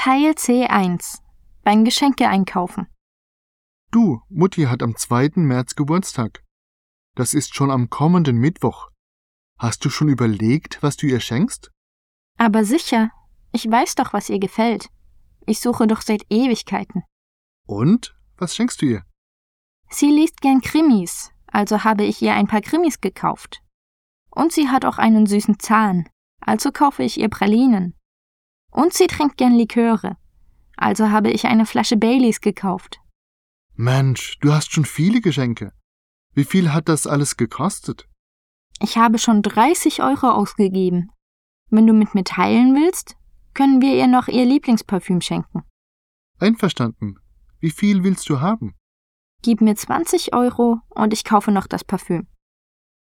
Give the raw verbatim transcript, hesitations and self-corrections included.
Teil C eins. Beim Geschenke einkaufen. Du, Mutti hat am zweiten März Geburtstag. Das ist schon am kommenden Mittwoch. Hast du schon überlegt, was du ihr schenkst? Aber sicher, ich weiß doch, was ihr gefällt. Ich suche doch seit Ewigkeiten. Und? Was schenkst du ihr? Sie liest gern Krimis, also habe ich ihr ein paar Krimis gekauft. Und sie hat auch einen süßen Zahn, also kaufe ich ihr Pralinen. Und sie trinkt gern Liköre, also habe ich eine Flasche Baileys gekauft. Mensch, du hast schon viele Geschenke. Wie viel hat das alles gekostet? Ich habe schon dreißig Euro ausgegeben. Wenn du mit mir teilen willst, können wir ihr noch ihr Lieblingsparfüm schenken. Einverstanden. Wie viel willst du haben? Gib mir zwanzig Euro und ich kaufe noch das Parfüm.